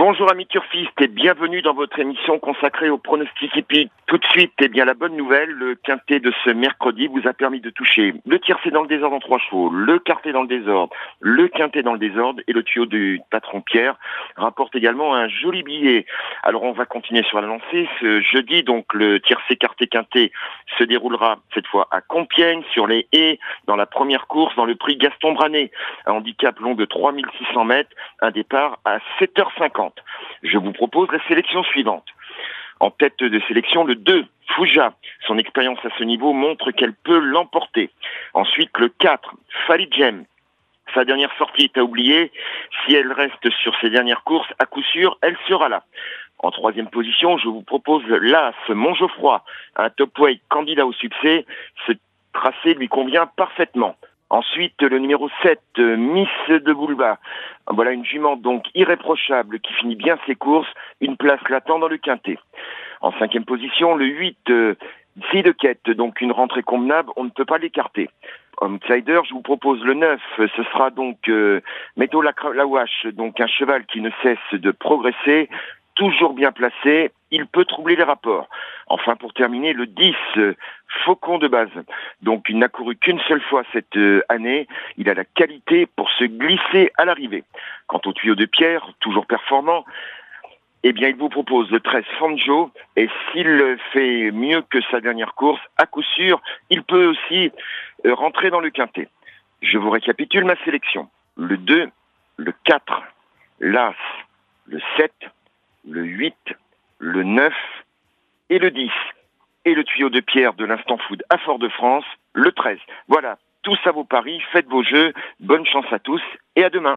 Bonjour amis turfistes et bienvenue dans votre émission consacrée aux pronostics hippiques. Tout de suite, la bonne nouvelle, le quintet de ce mercredi vous a permis de toucher le tiercé dans le désordre en 3 chevaux, le quartet dans le désordre, le quintet dans le désordre et le tuyau du patron Pierre rapporte également un joli billet. Alors on va continuer sur la lancée. Ce jeudi, donc le tiercé quartet quintet se déroulera cette fois à Compiègne sur les haies dans la première course dans le prix Gaston Branet. Un handicap long de 3600 mètres, un départ à 7h50. Je vous propose la sélection suivante. En tête de sélection, le 2, Fouja. Son expérience à ce niveau montre qu'elle peut l'emporter. Ensuite, le 4, Falidjem. Sa dernière sortie est à oublier. Si elle reste sur ses dernières courses, à coup sûr, elle sera là. En troisième position, je vous propose l'As, Montgeoffroy, un top weight candidat au succès. Ce tracé lui convient parfaitement. Ensuite, le numéro 7, Miss de Boulba. Voilà une jument donc irréprochable qui finit bien ses courses. Une place l'attend dans le quintet. En cinquième position, le 8, Zidequette, donc une rentrée convenable, on ne peut pas l'écarter. Outsider, je vous propose le 9, ce sera donc Meto Lawash, donc un cheval qui ne cesse de progresser, toujours bien placé, il peut troubler les rapports. Enfin, pour terminer, le 10, Faucon de base. Donc, il n'a couru qu'une seule fois cette année. Il a la qualité pour se glisser à l'arrivée. Quant au tuyau de Pierre, toujours performant, il vous propose le 13, Fanjo. Et s'il fait mieux que sa dernière course, à coup sûr, il peut aussi rentrer dans le quintet. Je vous récapitule ma sélection. Le 2, le 4, l'As, le 7, le 8, le 9 et le 10. Et le tuyau de Pierre de l'Instant Food à Fort-de-France, le 13. Voilà, tous à vos paris, faites vos jeux, bonne chance à tous et à demain.